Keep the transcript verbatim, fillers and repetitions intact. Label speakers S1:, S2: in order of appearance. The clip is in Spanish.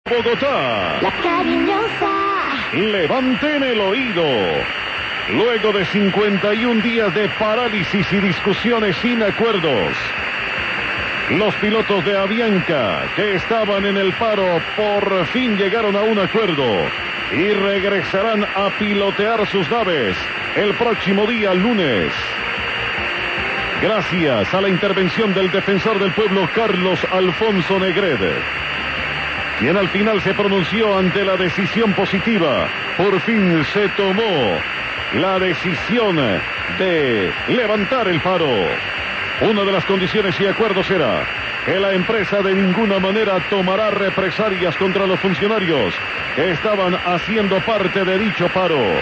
S1: Bogotá.
S2: La cariñosa.
S1: Levanten el oído. Luego de cincuenta y un días de parálisis y discusiones sin acuerdos, los pilotos de Avianca, que estaban en el paro, por fin llegaron a un acuerdo y regresarán a pilotear sus naves el próximo día lunes. Gracias a la intervención del defensor del pueblo Carlos Alfonso Negret, quien al final se pronunció ante la decisión positiva. Por fin se tomó la decisión de levantar el paro. Una de las condiciones y acuerdos era que la empresa de ninguna manera tomará represalias contra los funcionarios que estaban haciendo parte de dicho paro.